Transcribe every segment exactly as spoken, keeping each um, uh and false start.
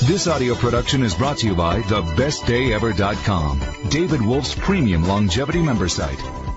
This audio production is brought to you by the best day ever dot com, David Wolf's premium longevity member site.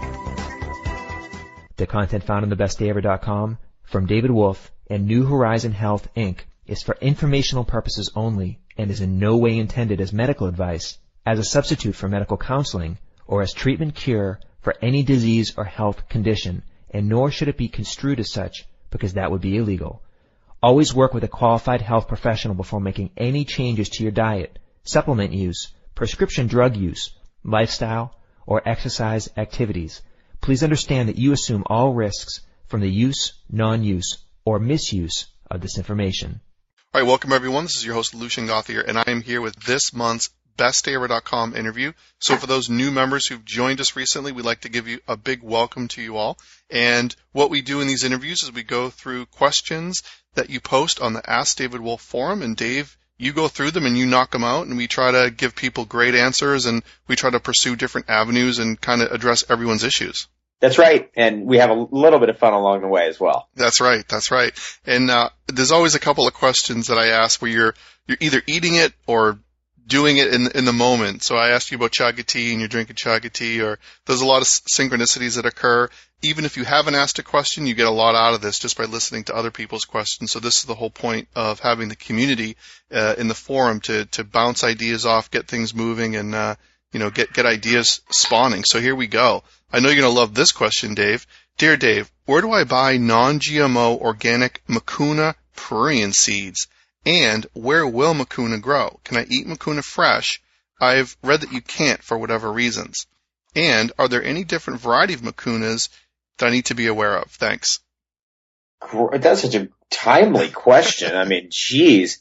The content found on the best day ever dot com from David Wolf and New Horizon Health, Incorporated is for informational purposes only and is in no way intended as medical advice, as a substitute for medical counseling, or as treatment cure for any disease or health condition, and nor should it be construed as such because that would be illegal. Always work with a qualified health professional before making any changes to your diet, supplement use, prescription drug use, lifestyle, or exercise activities. Please understand that you assume all risks from the use, non-use, or misuse of this information. All right, welcome everyone. This is your host, Lucian Gauthier, and I am here with this month's best day ever dot com interview. So for those new members who've joined us recently, we'd like to give you a big welcome to you all. And what we do in these interviews is we go through questions that you post on the Ask David Wolf forum, and Dave, you go through them and you knock them out, and we try to give people great answers, and we try to pursue different avenues and kind of address everyone's issues. That's right, and we have a little bit of fun along the way as well. That's right, that's right. And uh, there's always a couple of questions that I ask where you're you're either eating it or doing it in in the moment. So I asked you about chaga tea and you're drinking chaga tea, or there's a lot of synchronicities that occur. Even if you haven't asked a question, you get a lot out of this just by listening to other people's questions. So this is the whole point of having the community uh, in the forum to to bounce ideas off, get things moving, and uh, you know get get ideas spawning. So here we go. I know you're going to love this question, Dave. Dear Dave, where do I buy non-G M O organic Mucuna pruriens seeds? And where will Mucuna grow? Can I eat Mucuna fresh? I've read that you can't for whatever reasons. And are there any different variety of Mucunas that I need to be aware of? Thanks. That's such a timely question. I mean, geez.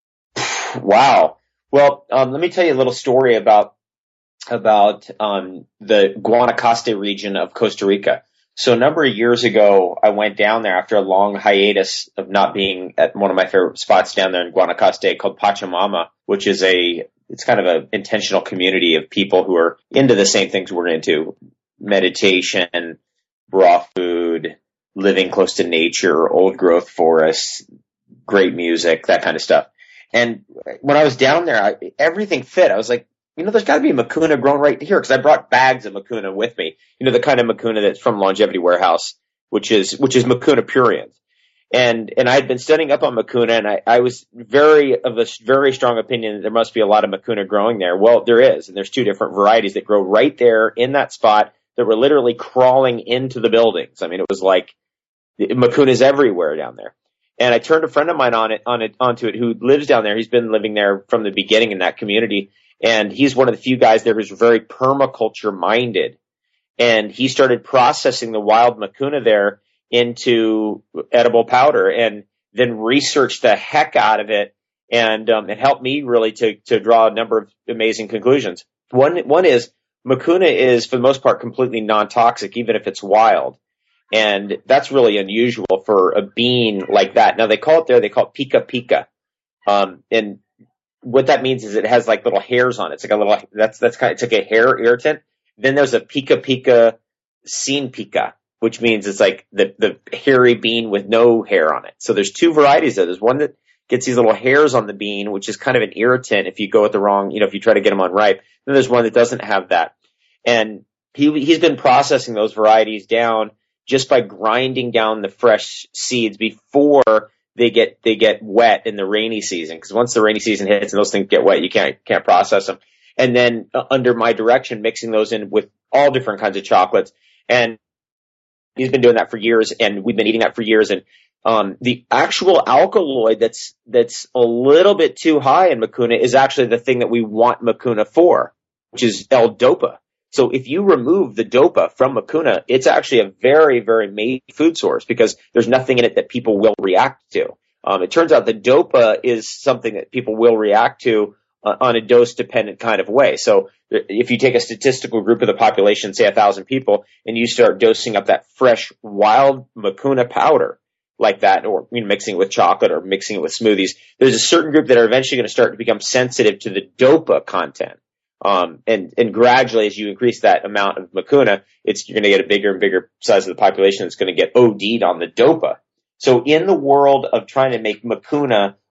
Wow. Well, um, let me tell you a little story about about um, the Guanacaste region of Costa Rica. So a number of years ago, I went down there after a long hiatus of not being at one of my favorite spots down there in Guanacaste called Pachamama, which is a, it's kind of an intentional community of people who are into the same things we're into: meditation, raw food, living close to nature, old growth forests, great music, that kind of stuff. And when I was down there, I, everything fit. I was like, you know, there's got to be Mucuna grown right here, because I brought bags of Mucuna with me. You know, the kind of Mucuna that's from Longevity Warehouse, which is which is Mucuna pruriens. And and I had been studying up on Mucuna, and I, I was very of a very strong opinion that there must be a lot of Mucuna growing there. Well, there is, and there's two different varieties that grow right there in that spot that were literally crawling into the buildings. I mean, it was like Mucuna's everywhere down there. And I turned a friend of mine on it on it onto it who lives down there. He's been living there from the beginning in that community. And he's one of the few guys there who's very permaculture minded. And he started processing the wild Mucuna there into edible powder, and then researched the heck out of it. And um, it helped me really to, to draw a number of amazing conclusions. One, one is Mucuna is, for the most part, completely non-toxic, even if it's wild. And that's really unusual for a bean like that. Now, they call it there, they call it pica pica. Um, and what that means is it has like little hairs on it. It's like a little, that's, that's kind of, it's like a hair irritant. Then there's a pica pica sin pica, which means it's like the, the hairy bean with no hair on it. So there's two varieties of it. There's one that gets these little hairs on the bean, which is kind of an irritant if you go with the wrong, you know, if you try to get them unripe. Then there's one that doesn't have that. And he, he's been processing those varieties down just by grinding down the fresh seeds before they get they get wet in the rainy season, because once the rainy season hits and those things get wet, you can't can't process them. And then uh, under my direction, mixing those in with all different kinds of chocolates. And he's been doing that for years, and we've been eating that for years. And um, the actual alkaloid that's that's a little bit too high in Mucuna is actually the thing that we want Mucuna for, which is L-Dopa. So if you remove the dopa from Mucuna, it's actually a very, very main food source, because there's nothing in it that people will react to. Um, it turns out the dopa is something that people will react to uh, on a dose-dependent kind of way. So if you take a statistical group of the population, say a thousand people, and you start dosing up that fresh, wild Mucuna powder like that, or you know, mixing it with chocolate or mixing it with smoothies, there's a certain group that are eventually going to start to become sensitive to the dopa content. Um, and, and gradually, as you increase that amount of Mucuna, it's, you're going to get a bigger and bigger size of the population that's going to get O D'd on the dopa. So in the world of trying to make Mucuna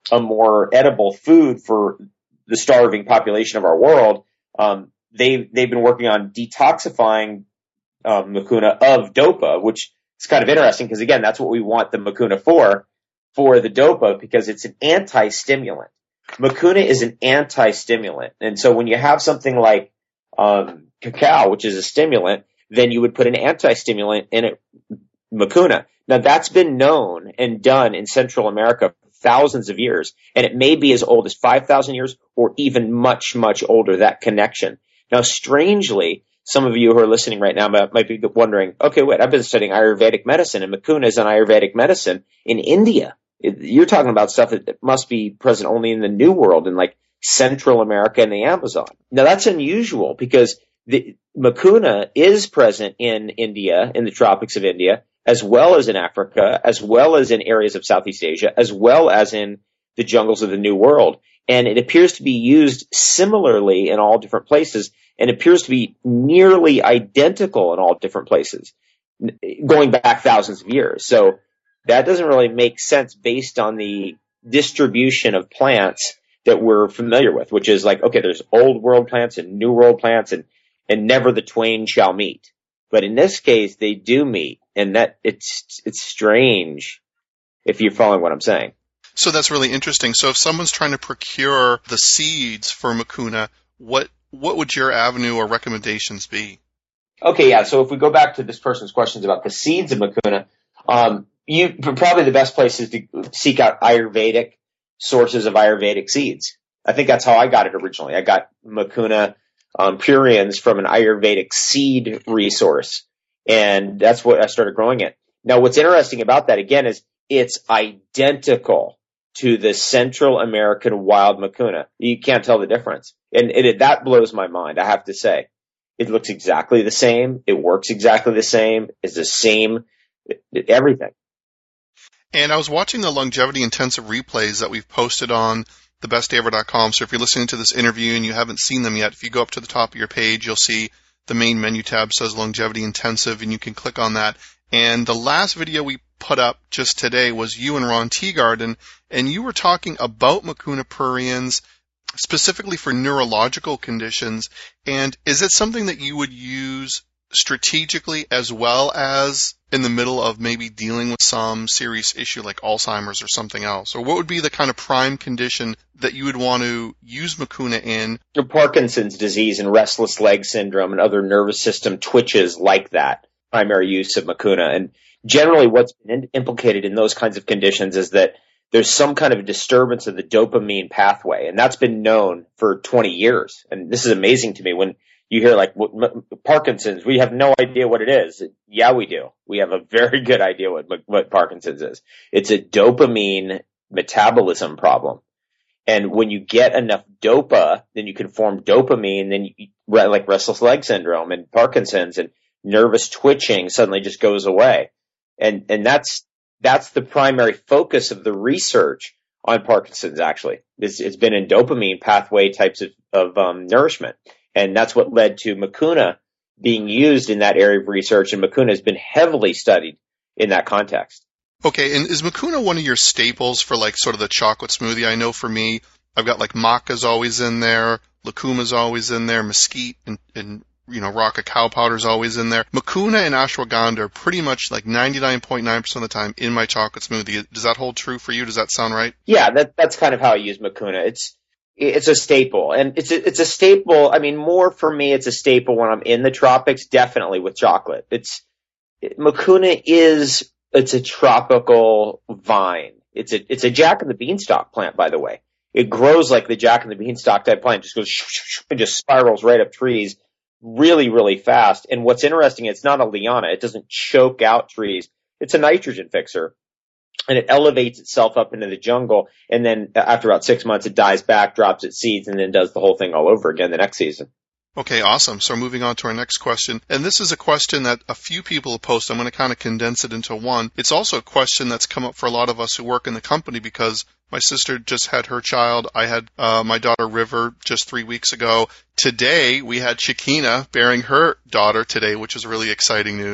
a more edible food for the starving population of our world, um, they they've been working on detoxifying um, mucuna of dopa, which is kind of interesting because again, that's what we want the mucuna for, for the dopa, because it's an anti-stimulant. Mucuna is an anti-stimulant, and so when you have something like um, cacao, which is a stimulant, then you would put an anti-stimulant in it, mucuna. Now that's been known and done in Central America for thousands of years, and it may be as old as five thousand years or even much, much older, that connection. Now, strangely, some of you who are listening right now might be wondering, okay, wait, I've been studying Ayurvedic medicine, and mucuna is an Ayurvedic medicine in India. You're talking about stuff that must be present only in the New World, in like Central America and the Amazon. Now, that's unusual because the mucuna is present in India, in the tropics of India, as well as in Africa, as well as in areas of Southeast Asia, as well as in the jungles of the New World. And it appears to be used similarly in all different places, and appears to be nearly identical in all different places, going back thousands of years. So that doesn't really make sense based on the distribution of plants that we're familiar with, which is like, okay, there's old world plants and new world plants, and, and never the twain shall meet. But in this case, they do meet, and that it's it's strange if you're following what I'm saying. So that's really interesting. So if someone's trying to procure the seeds for mucuna, what what would your avenue or recommendations be? Okay, yeah. So if we go back to this person's questions about the seeds of mucuna, um, you probably the best place is to seek out Ayurvedic sources of Ayurvedic seeds. I think that's how I got it originally. I got mucuna um, puriens from an Ayurvedic seed resource, and that's what I started growing it. Now, what's interesting about that, again, is it's identical to the Central American wild mucuna. You can't tell the difference. And it, that blows my mind, I have to say. It looks exactly the same. It works exactly the same. It's the same, everything. And I was watching the longevity intensive replays that we've posted on the best day ever dot com. So if you're listening to this interview and you haven't seen them yet, if you go up to the top of your page, you'll see the main menu tab says longevity intensive, and you can click on that. And the last video we put up just today was you and Ron Teagarden, and you were talking about mucuna pruriens specifically for neurological conditions. And is it something that you would use strategically as well as in the middle of maybe dealing with some serious issue like Alzheimer's or something else? Or what would be the kind of prime condition that you would want to use mucuna in? Parkinson's disease and restless leg syndrome and other nervous system twitches like that, primary use of mucuna. And generally what's been implicated in those kinds of conditions is that there's some kind of disturbance of the dopamine pathway, and that's been known for twenty years. And this is amazing to me when you hear like Parkinson's, we have no idea what it is. Yeah, we do. We have a very good idea what, what Parkinson's is. It's a dopamine metabolism problem. And when you get enough dopa, then you can form dopamine, then you, like restless leg syndrome and Parkinson's and nervous twitching suddenly just goes away. And, and that's, that's the primary focus of the research on Parkinson's, actually. It's, it's been in dopamine pathway types of, of um, nourishment. And that's what led to mucuna being used in that area of research, and mucuna has been heavily studied in that context. Okay, and is mucuna one of your staples for like sort of the chocolate smoothie? I know for me, I've got like maca's always in there, lucuma's always in there, mesquite and, and you know, raw cacao powder's always in there. Mucuna and ashwagandha are pretty much like ninety-nine point nine percent of the time in my chocolate smoothie. Does that hold true for you? Does that sound right? Yeah, that, that's kind of how I use mucuna. It's It's a staple, and it's a, it's a staple. I mean, more for me, it's a staple when I'm in the tropics, definitely with chocolate. It's, it, mucuna is, it's a tropical vine. It's a, it's a Jack and the Beanstalk plant, by the way. It grows like the Jack and the Beanstalk type plant, just goes, and just spirals right up trees really, really fast. And what's interesting, it's not a liana. It doesn't choke out trees. It's a nitrogen fixer. And it elevates itself up into the jungle, and then after about six months, it dies back, drops its seeds, and then does the whole thing all over again the next season. Okay, awesome. So moving on to our next question. And this is a question that a few people have posted. I'm going to kind of condense it into one. It's also a question that's come up for a lot of us who work in the company because my sister just had her child. I had uh, my daughter River just three weeks ago. Today, we had Shakina bearing her daughter today, which is really exciting news.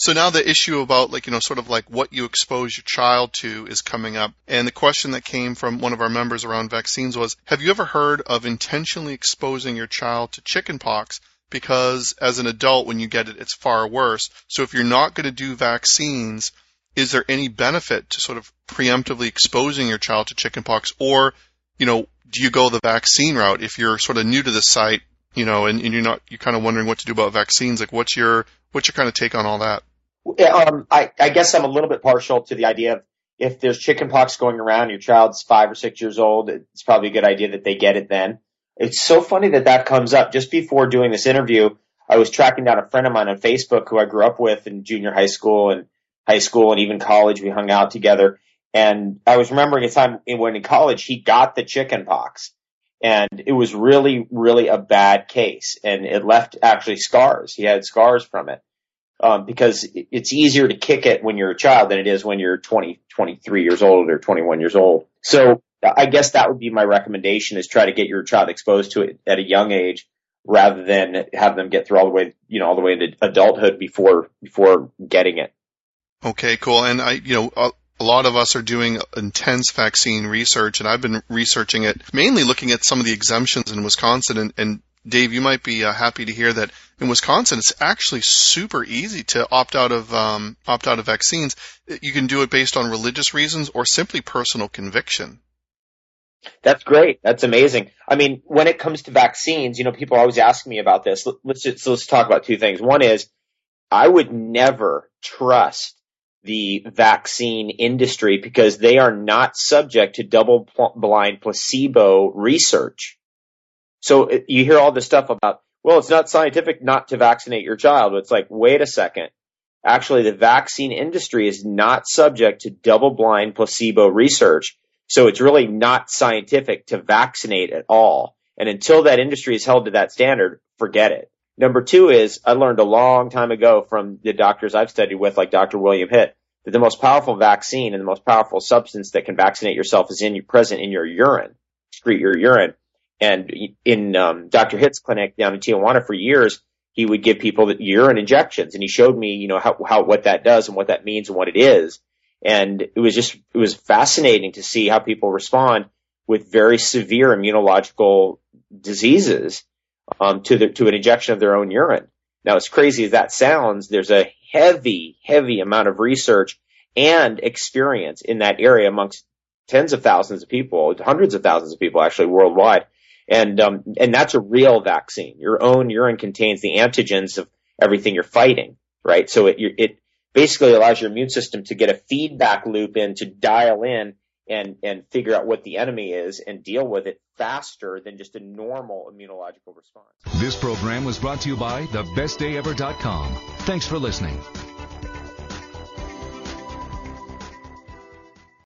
So now the issue about, like, you know, sort of like what you expose your child to is coming up. And the question that came from one of our members around vaccines was, have you ever heard of intentionally exposing your child to chickenpox? Because as an adult, when you get it, it's far worse. So if you're not going to do vaccines, is there any benefit to sort of preemptively exposing your child to chickenpox? Or, you know, do you go the vaccine route if you're sort of new to the site, you know, and, and you're not, you're kind of wondering what to do about vaccines? Like, what's your, what's your kind of take on all that? Um, I, I guess I'm a little bit partial to the idea of if there's chickenpox going around, your child's five or six years old, it's probably a good idea that they get it then. It's so funny that that comes up. Just before doing this interview, I was tracking down a friend of mine on Facebook who I grew up with in junior high school and high school and even college. We hung out together. And I was remembering a time when in college he got the chickenpox. And it was really, really a bad case. And it left actually scars. He had scars from it. Um, because it's easier to kick it when you're a child than it is when you're twenty, twenty-three years old or twenty-one years old. So I guess that would be my recommendation, is try to get your child exposed to it at a young age rather than have them get through all the way, you know, all the way into adulthood before, before getting it. Okay, cool. And I, you know, a, a lot of us are doing intense vaccine research, and I've been researching it, mainly looking at some of the exemptions in Wisconsin. And, and Dave, you might be uh, happy to hear that in Wisconsin, it's actually super easy to opt out of um, opt out of vaccines. You can do it based on religious reasons or simply personal conviction. That's great. That's amazing. I mean, when it comes to vaccines, you know, people are always asking me about this. Let's just, so let's talk about two things. One is, I would never trust the vaccine industry because they are not subject to double-blind placebo research. So you hear all this stuff about, well, it's not scientific not to vaccinate your child. It's like, wait a second. Actually, the vaccine industry is not subject to double-blind placebo research. So it's really not scientific to vaccinate at all. And until that industry is held to that standard, forget it. Number two is, I learned a long time ago from the doctors I've studied with, like Doctor William Hitt, that the most powerful vaccine and the most powerful substance that can vaccinate yourself is in present in your urine, excrete your urine. And in um, Doctor Hitt's clinic down in Tijuana for years, he would give people the urine injections, and he showed me, you know, how, how what that does and what that means and what it is. And it was just, it was fascinating to see how people respond with very severe immunological diseases um, to the, to an injection of their own urine. Now, as crazy as that sounds, there's a heavy, heavy amount of research and experience in that area amongst tens of thousands of people, hundreds of thousands of people actually worldwide. And, um, and that's a real vaccine. Your own urine contains the antigens of everything you're fighting, right? So it, it basically allows your immune system to get a feedback loop in to dial in and, and figure out what the enemy is and deal with it faster than just a normal immunological response. This program was brought to you by the best day ever dot com. Thanks for listening.